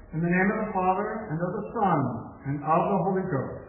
In the name of the Father, and of the Son, and of the Holy Ghost.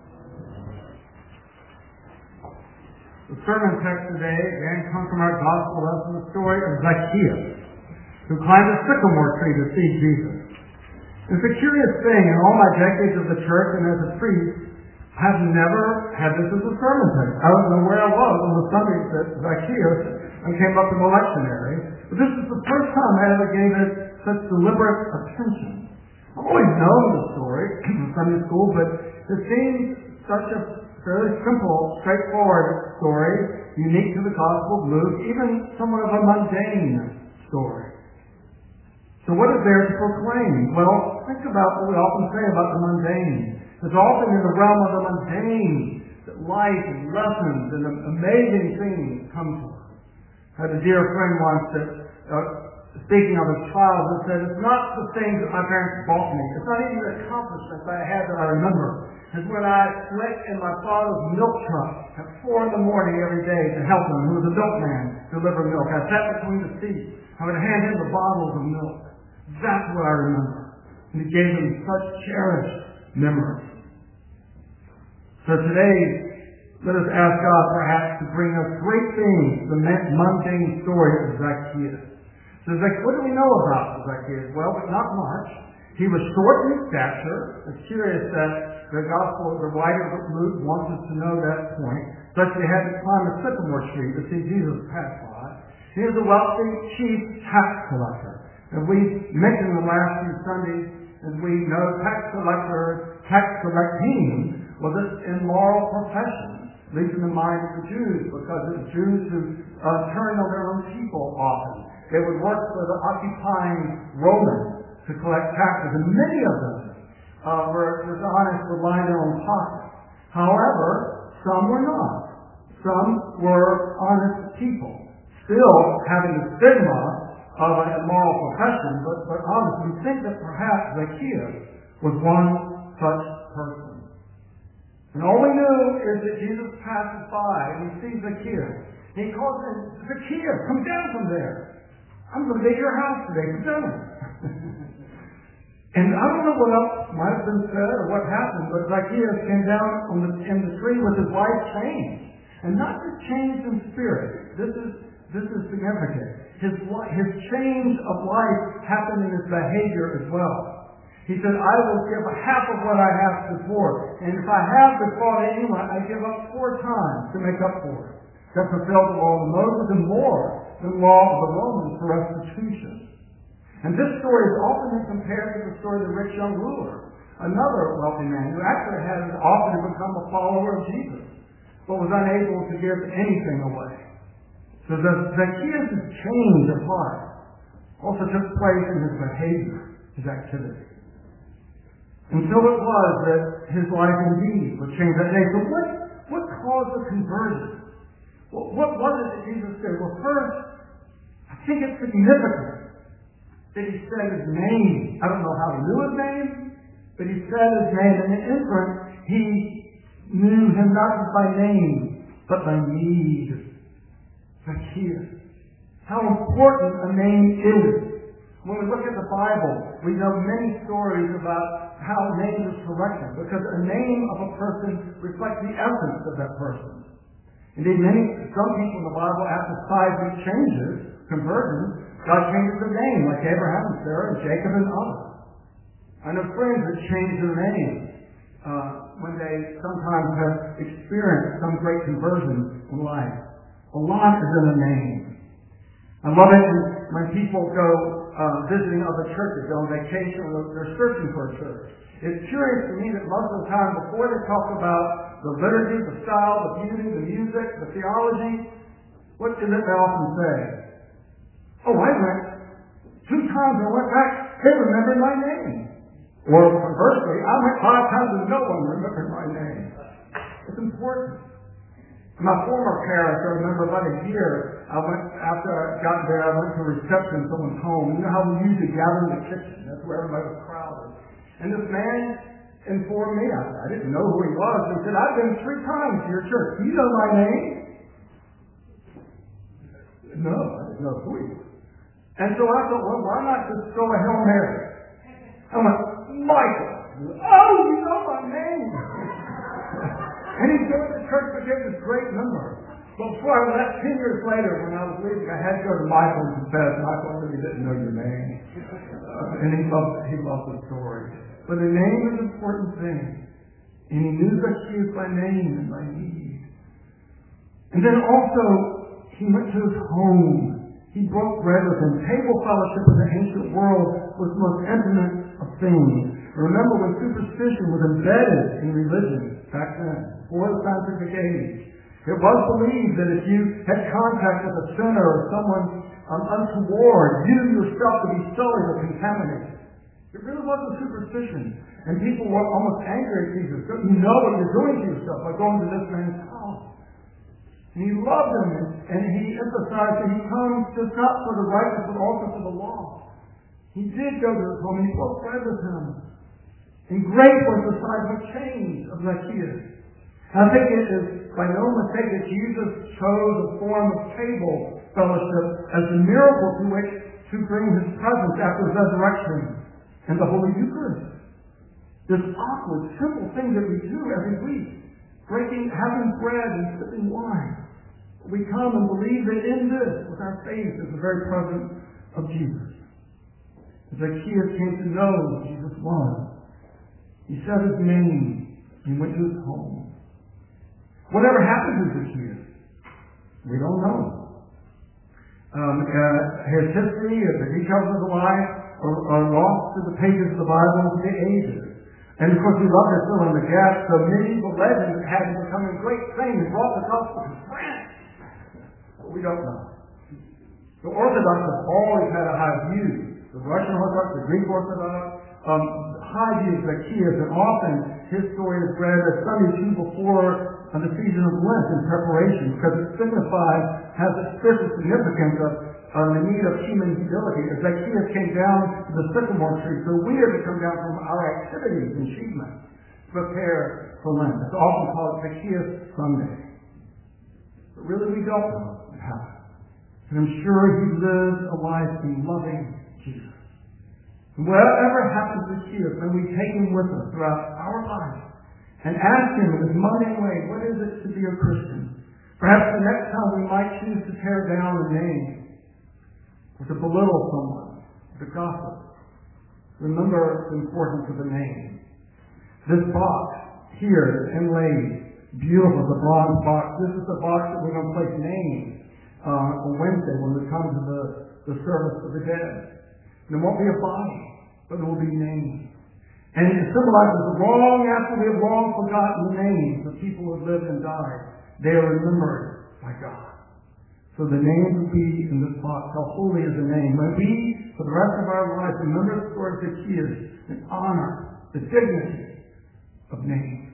The sermon text today again comes from our gospel lesson, the story of Zacchaeus, who climbed a sycamore tree to see Jesus. It's a curious thing, in all my decades of the church and as a priest, I have never had this as a sermon text. I don't know where I was on the Sunday that Zacchaeus and came up in the lectionary, but this is the first time I ever gave it such deliberate attention. I've always known the story in Sunday school, but it seems such a fairly simple, straightforward story, unique to the Gospel of Luke, even somewhat of a mundane story. So what is there to proclaim? Well, think about what we often say about the mundane. It's often in the realm of the mundane that life and lessons and amazing things come to us. I had a dear friend once that, speaking of his childhood, said, it's not the things that my parents bought me. It's not even the accomplishments I had that I remember. It's when I went in my father's milk truck at 4 in the morning every day to help him, who was a milkman, deliver milk. I sat between the seats. I would hand him the bottles of milk. That's what I remember. And it gave him such cherished memories. So today, let us ask God perhaps to bring us great things, the mundane story of Zacchaeus. So what do we know about Zacchaeus? Well, not much. He was short in stature. It's curious that the Gospel, the writer of Luke wants us to know that point. Thus he had to climb a sycamore tree to see Jesus pass by. He was a wealthy chief tax collector. And we mentioned in the last few Sundays, as we know, tax collecting was an immoral profession, at least in the mind of the Jews, because it was Jews who turned on their own people often. They would work for the occupying Romans to collect taxes, and many of them were dishonest with lining their own pockets. However, some were not. Some were honest people, still having the stigma of an immoral profession, but honest. We think that perhaps Zacchaeus was one such person. And all we knew is that Jesus passes by and he sees Zacchaeus. And he calls him, Zacchaeus, come down from there. I'm going to be at your house today for dinner. And I don't know what else might have been said or what happened, but Zacchaeus came down in the tree with his life changed. And not just changed in spirit. This is significant. His change of life happened in his behavior as well. He said, I will give half of what I have before. And if I have defrauded anyone, I give up 4 times to make up for it. That fulfilled the law of Moses and more than the law of the Romans for restitution. And this story is often compared to the story of the rich young ruler, another wealthy man who actually had often become a follower of Jesus, but was unable to give anything away. So Zacchaeus' change of heart also took place in his behavior, his activity. And so it was that his life indeed was changed that day. So what caused the conversion? What was it that Jesus said? Well, first, I think it's significant that he said his name. I don't know how he knew his name, but he said his name. And in inference, he knew him not just by name, but by need. Zacchaeus. How important a name is. When we look at the Bible, we know many stories about how names are selected, because a name of a person reflects the essence of that person. Indeed, some people in the Bible, after seismic changes, conversions, God changes their name, like Abraham and Sarah and Jacob and others. I know friends that change their name when they sometimes have experienced some great conversion in life. A lot is in a name. I love it when people go visiting other churches, go on vacation, or they're searching for a church. It's curious to me that most of the time, before they talk about the liturgy, the style, the beauty, the music, the theology, what is it they often say? Oh, I went 2 times and I went back, they remembered my name. Or conversely, I went 5 times and no one remembered my name. It's important. My former parish, I remember about a year, after I got there, I went to a reception in someone's home. You know how we usually gather in the kitchen. That's where everybody was crowded. And this man informed me, I didn't know who he was, and said, I've been 3 times to your church. Do you know my name? No, I didn't know who he was. And so I thought, well, why not just throw a Hail Mary? I I went, Michael. Oh, you know my name. And he joined the church, became this great member. But before I left, 10 years later, when I was leaving, I had to go to Michael and confess, Michael, I really didn't know your name. And he loved the story. But the name is an important thing. And he knew Zacchaeus by name and by need. And then also, he went to his home. He broke bread with him. Table fellowship in the ancient world was the most intimate of things. Remember when superstition was embedded in religion back then, before the scientific age. It was believed that if you had contact with a sinner or someone untoward, you yourself would be sullied or contaminated. It really was a superstition. And people were almost angry at Jesus. Don't you know what you're doing to yourself by going to this man's house? And he loved him, and he emphasized that he comes just not for the righteous, but also for the lost. He did go to his home, and he broke bread with him. And great was the seismic change of Zacchaeus. I think it is by no mistake that Jesus chose a form of table fellowship as the miracle to which to bring his presence after his resurrection and the Holy Eucharist. This awkward, simple thing that we do every week, having bread and sipping wine. We come and believe that in this, with our faith, is the very presence of Jesus. Zacchaeus came to know who Jesus was. He said his name and went to his home. Whatever happened to Zacchaeus, we don't know. His history, the details of his life, are lost through the pages of the Bible over the ages. And of course, we love to fill in the gaps. So medieval legends had him becoming great fame and brought the gospel to France. But we don't know. The Orthodox have always had a high view. The Russian Orthodox, the Greek Orthodox, high view of Zacchaeus, and often his story is read as Sunday two before the season of Lent in preparation, because it signifies, has a spiritual significance of the need of human humility. As Zacchaeus came down to the sycamore tree, so we are to come down from our activities and achievements to prepare for Lent. It's often called Zacchaeus Sunday. But really we don't know what happened. And I'm sure he lived a life in loving Jesus. And whatever happens to Zacchaeus, then we take him with us throughout our life and ask him in his mundane way, what is it to be a Christian? Perhaps the next time we might choose to tear down a name, or to belittle someone, or to gossip. Remember the importance of the name. This box here is inlaid, beautiful, the bronze box. This is the box that we're going to place names on Wednesday when we come to the service of the dead. There won't be a body, but there will be names. And it symbolizes long after we have long forgotten the names of people who have lived and died, they are remembered by God. So the name will be in this box. How holy is the name? When we, for the rest of our lives, remember the story of Zacchaeus and honor the dignity of names.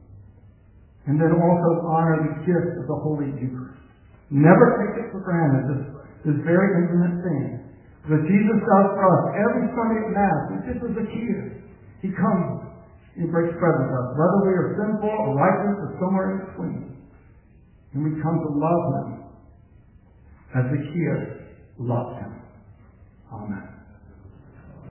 And then also honor the gift of the Holy Eucharist. Never take it for granted, this very intimate thing. Because Jesus does for us every Sunday at Mass. It's just as Zacchaeus. He comes and breaks bread with us, whether we are sinful or righteous or somewhere in between. And we come to love him as Zacchaeus loved him. Amen.